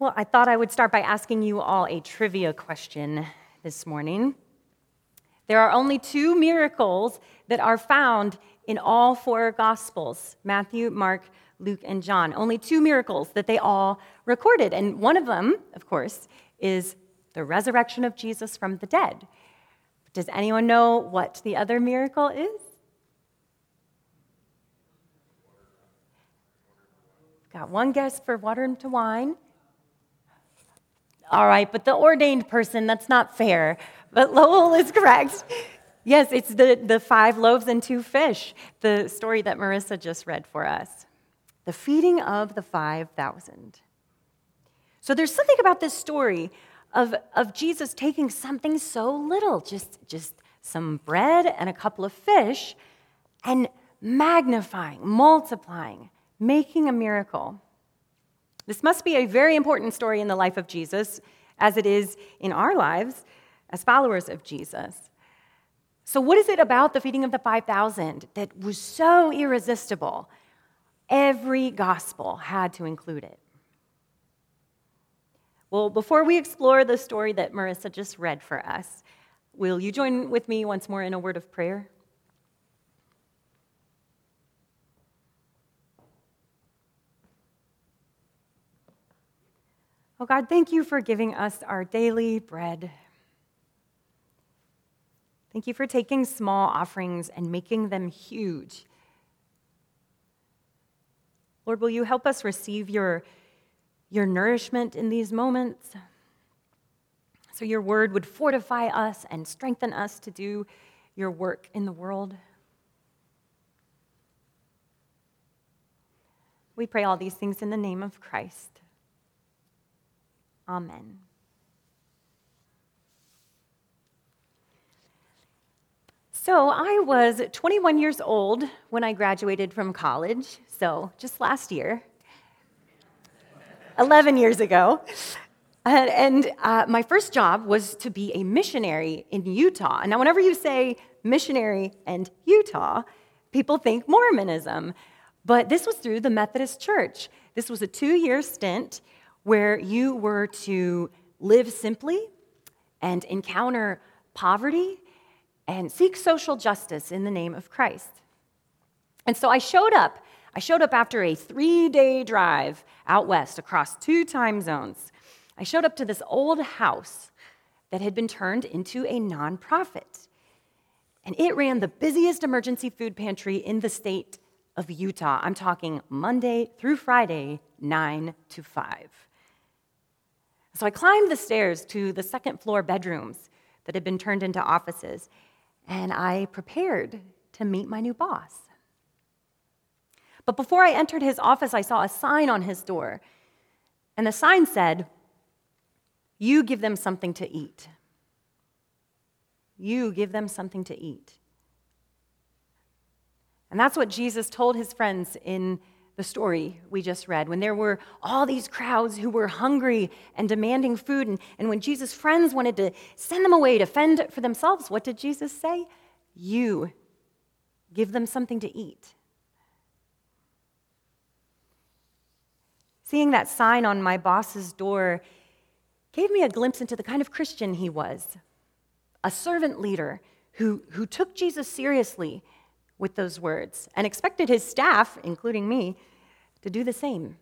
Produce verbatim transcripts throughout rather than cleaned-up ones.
Well, I thought I would start by asking you all a trivia question this morning. There are only two miracles that are found in all four Gospels, Matthew, Mark, Luke, and John. Only two miracles that they all recorded. And one of them, of course, is the resurrection of Jesus from the dead. Does anyone know what the other miracle is? Got one guess for water into wine. All right, but the ordained person, that's not fair. But Lowell is correct. Yes, it's the, the five loaves and two fish, the story that Marissa just read for us. The feeding of the five thousand. So there's something about this story of, of Jesus taking something so little, just, just some bread and a couple of fish, and magnifying, multiplying, making a miracle. This must be a very important story in the life of Jesus, as it is in our lives as followers of Jesus. So what is it about the feeding of the five thousand that was so irresistible? Every gospel had to include it. Well, before we explore the story that Marissa just read for us, will you join with me once more in a word of prayer? Oh God, thank you for giving us our daily bread. Thank you for taking small offerings and making them huge. Lord, will you help us receive your, your nourishment in these moments so your word would fortify us and strengthen us to do your work in the world? We pray all these things in the name of Christ. Amen. So I was twenty-one years old when I graduated from college, so just last year, eleven years ago. And, and uh, my first job was to be a missionary in Utah. And now whenever you say missionary and Utah, people think Mormonism. But this was through the Methodist Church. This was a two-year stint where you were to live simply and encounter poverty and seek social justice in the name of Christ. And so I showed up. I showed up after a three-day drive out west across two time zones. I showed up to this old house that had been turned into a nonprofit. And it ran the busiest emergency food pantry in the state of Utah. I'm talking Monday through Friday, nine to five. So I climbed the stairs to the second floor bedrooms that had been turned into offices, and I prepared to meet my new boss. But before I entered his office, I saw a sign on his door, and the sign said, "You give them something to eat. You give them something to eat." And that's what Jesus told his friends in the story we just read, when there were all these crowds who were hungry and demanding food, and, and when Jesus' friends wanted to send them away to fend for themselves, what did Jesus say? You give them something to eat. Seeing that sign on my boss's door gave me a glimpse into the kind of Christian he was, a servant leader who, who took Jesus seriously with those words and expected his staff, including me, to do the same.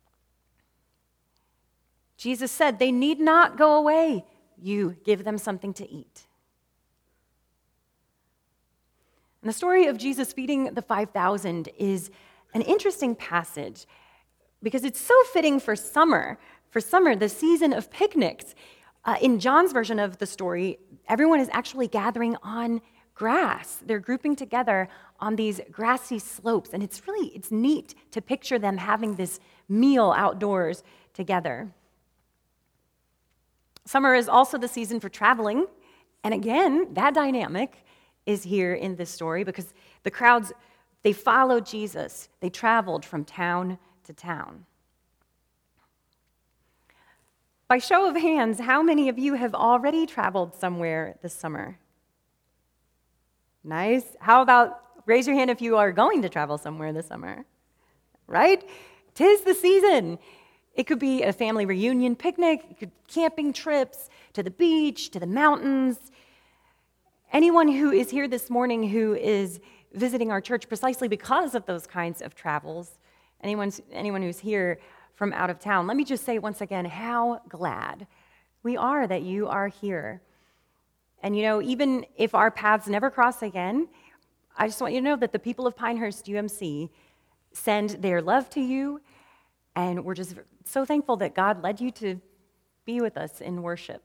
Jesus said, "They need not go away. You give them something to eat." And the story of Jesus feeding the five thousand is an interesting passage because it's so fitting for summer, for summer, the season of picnics. Uh, in John's version of the story, everyone is actually gathering on grass. They're grouping together on these grassy slopes, and it's really, it's neat to picture them having this meal outdoors together. Summer is also the season for traveling, and again, that dynamic is here in this story because the crowds, they followed Jesus. They traveled from town to town. By show of hands, how many of you have already traveled somewhere this summer? Nice. How about raise your hand if you are going to travel somewhere this summer? Right? 'Tis the season. It could be a family reunion picnic, it could camping trips to the beach, to the mountains. Anyone who is here this morning who is visiting our church precisely because of those kinds of travels, anyone, anyone who's here from out of town, let me just say once again how glad we are that you are here. And you know, even if our paths never cross again, I just want you to know that the people of Pinehurst U M C send their love to you, and we're just so thankful that God led you to be with us in worship.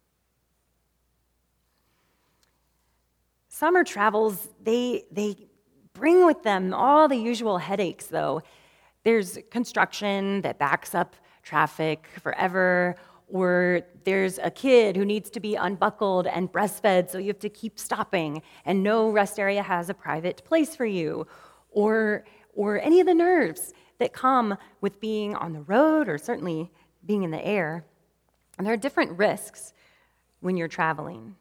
Summer travels, they, they bring with them all the usual headaches, though. There's construction that backs up traffic forever, or there's a kid who needs to be unbuckled and breastfed, so you have to keep stopping, and no rest area has a private place for you, or, or any of the nerves that come with being on the road, or certainly being in the air. And there are different risks when you're traveling.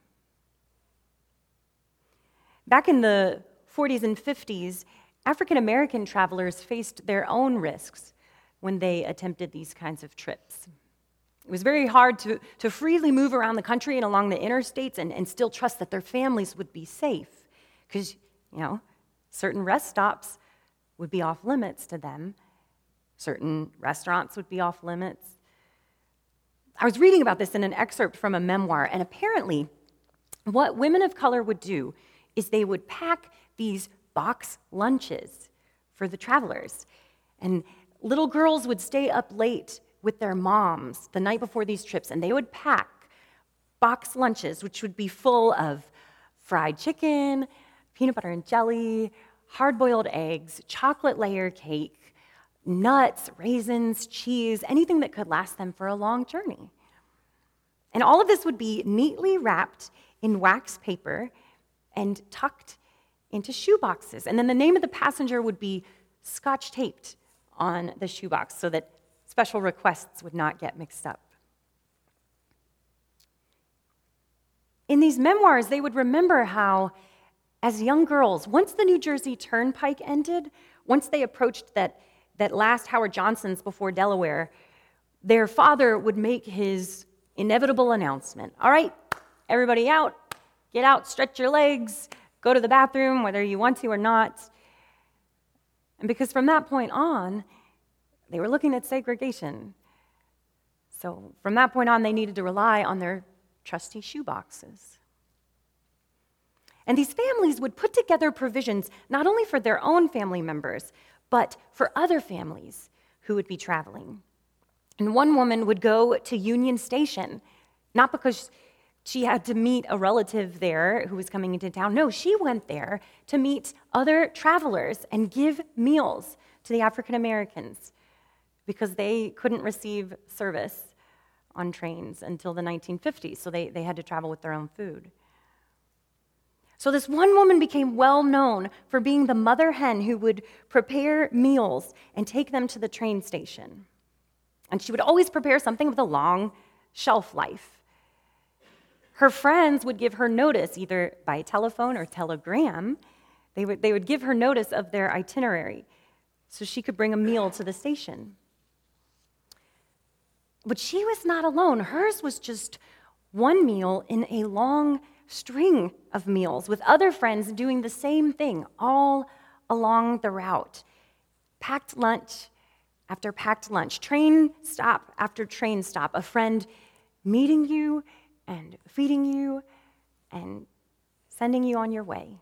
Back in the forties and fifties, African American travelers faced their own risks when they attempted these kinds of trips. It was very hard to, to freely move around the country and along the interstates and, and still trust that their families would be safe, because, you know, certain rest stops would be off limits to them. Certain restaurants would be off limits. I was reading about this in an excerpt from a memoir, and apparently what women of color would do is they would pack these box lunches for the travelers. And little girls would stay up late with their moms the night before these trips, and they would pack box lunches, which would be full of fried chicken, peanut butter and jelly, hard-boiled eggs, chocolate layer cake, nuts, raisins, cheese, anything that could last them for a long journey. And all of this would be neatly wrapped in wax paper and tucked into shoe boxes. And then the name of the passenger would be scotch taped on the shoebox so that special requests would not get mixed up. In these memoirs, they would remember how, as young girls, once the New Jersey Turnpike ended, once they approached that, that last Howard Johnson's before Delaware, their father would make his inevitable announcement. All right, everybody out. Get out, stretch your legs, go to the bathroom, whether you want to or not. And because from that point on, they were looking at segregation. So from that point on, they needed to rely on their trusty shoe boxes. And these families would put together provisions not only for their own family members, but for other families who would be traveling. And one woman would go to Union Station, not because she had to meet a relative there who was coming into town. No, she went there to meet other travelers and give meals to the African Americans because they couldn't receive service on trains until the nineteen fifties, so they, they had to travel with their own food. So this one woman became well known for being the mother hen who would prepare meals and take them to the train station. And she would always prepare something with a long shelf life. Her friends would give her notice, either by telephone or telegram. They would, they would give her notice of their itinerary so she could bring a meal to the station. But she was not alone. Hers was just one meal in a long string of meals with other friends doing the same thing all along the route. Packed lunch after packed lunch, train stop after train stop, a friend meeting you and feeding you and sending you on your way.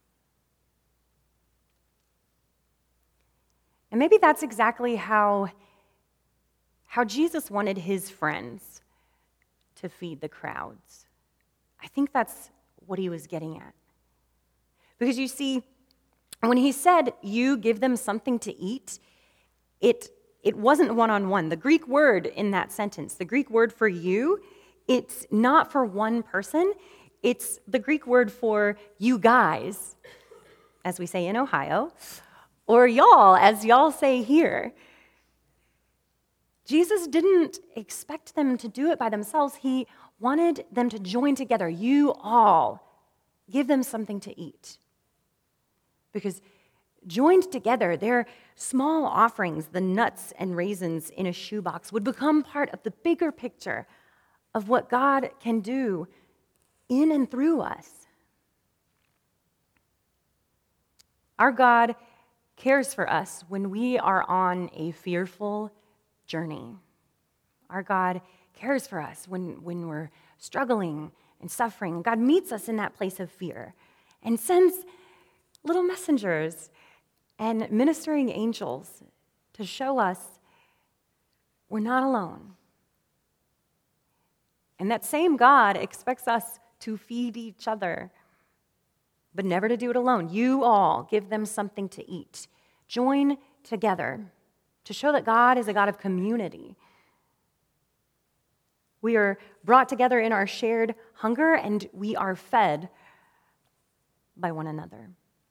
And maybe that's exactly how, how Jesus wanted his friends to feed the crowds. I think that's what he was getting at. Because you see, when he said, you give them something to eat, it, it wasn't one-on-one. The Greek word in that sentence, the Greek word for you, it's not for one person. It's the Greek word for you guys, as we say in Ohio, or y'all, as y'all say here. Jesus didn't expect them to do it by themselves. He wanted them to join together. You all, give them something to eat. Because Joined together, their small offerings, the nuts and raisins in a shoebox, would become part of the bigger picture of what God can do in and through us. Our God cares for us when we are on a fearful journey. Our God cares for us when, when we're struggling and suffering. God meets us in that place of fear and sends little messengers and ministering angels to show us we're not alone. And that same God expects us to feed each other, but never to do it alone. You all give them something to eat. Join together to show that God is a God of community. We are brought together in our shared hunger, and we are fed by one another.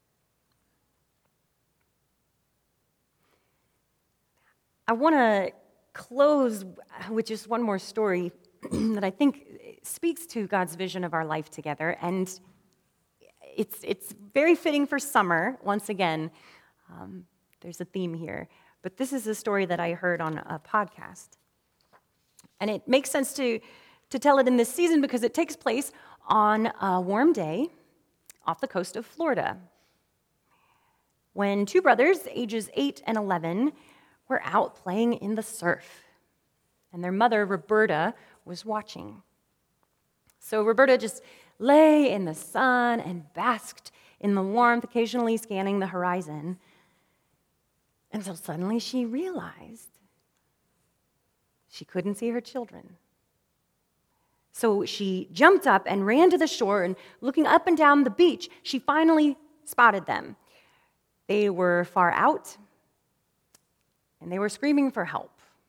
I want to close with just one more story that I think speaks to God's vision of our life together, and it's it's very fitting for summer. Once again, um, there's a theme here, but this is a story that I heard on a podcast, and it makes sense to to tell it in this season because it takes place on a warm day off the coast of Florida, when two brothers, ages eight and eleven, were out playing in the surf, and their mother, Roberta, was watching. So Roberta just lay in the sun and basked in the warmth, occasionally scanning the horizon, until suddenly she realized she couldn't see her children. So she jumped up and ran to the shore, and looking up and down the beach, she finally spotted them. They were far out, and they were screaming for help.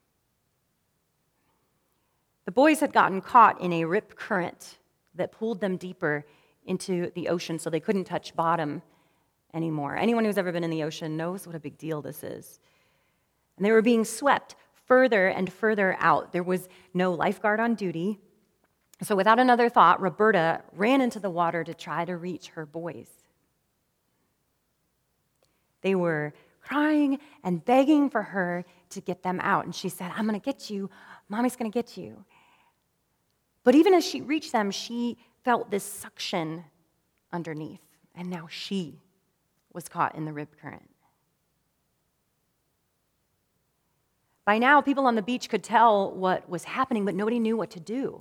The boys had gotten caught in a rip current that pulled them deeper into the ocean so they couldn't touch bottom anymore. Anyone who's ever been in the ocean knows what a big deal this is. And they were being swept further and further out. There was no lifeguard on duty. So without another thought, Roberta ran into the water to try to reach her boys. They were crying and begging for her to get them out. And she said, "I'm going to get you. Mommy's going to get you." But even as she reached them, she felt this suction underneath. And now she was caught in the rip current. By now, people on the beach could tell what was happening, but nobody knew what to do.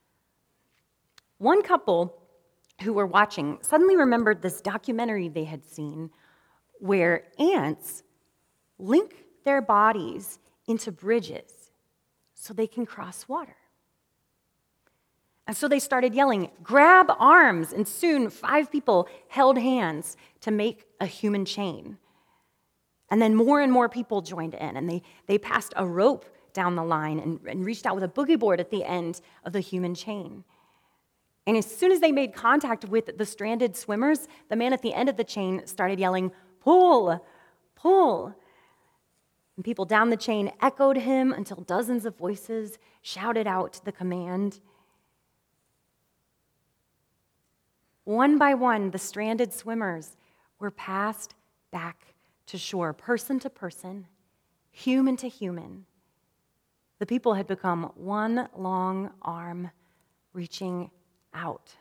One couple who were watching suddenly remembered this documentary they had seen where ants link their bodies into bridges so they can cross water. And so they started yelling, "Grab arms!" And soon five people held hands to make a human chain. And then more and more people joined in, and they, they passed a rope down the line and, and reached out with a boogie board at the end of the human chain. And as soon as they made contact with the stranded swimmers, the man at the end of the chain started yelling, "Pull! Pull!" And people down the chain echoed him until dozens of voices shouted out the command. One by one, the stranded swimmers were passed back to shore, person to person, human to human. The people had become one long arm reaching out.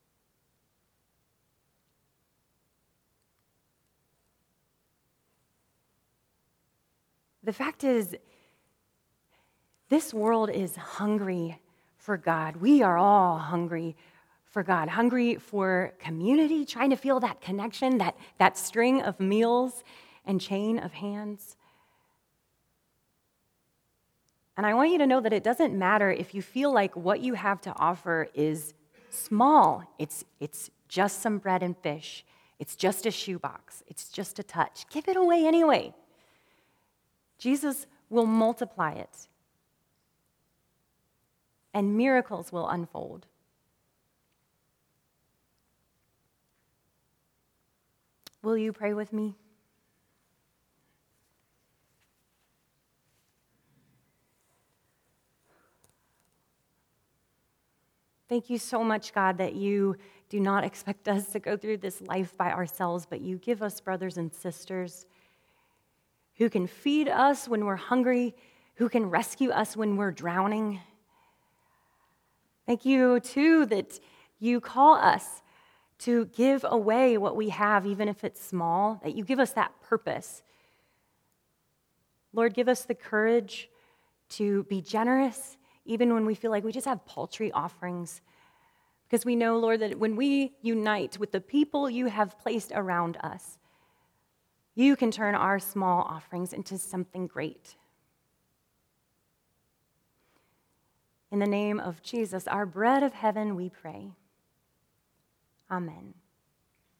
The fact is, this world is hungry for God. We are all hungry for God, hungry for community, trying to feel that connection, that, that string of meals and chain of hands. And I want you to know that it doesn't matter if you feel like what you have to offer is small. It's, it's just some bread and fish. It's just a shoebox. It's just a touch. Give it away anyway. Jesus will multiply it, and miracles will unfold. Will you pray with me? Thank you so much, God, that you do not expect us to go through this life by ourselves, but you give us brothers and sisters who can feed us when we're hungry, who can rescue us when we're drowning. Thank you, too, that you call us to give away what we have, even if it's small, that you give us that purpose. Lord, give us the courage to be generous, even when we feel like we just have paltry offerings. Because we know, Lord, that when we unite with the people you have placed around us, you can turn our small offerings into something great. In the name of Jesus, our bread of heaven, we pray. Amen.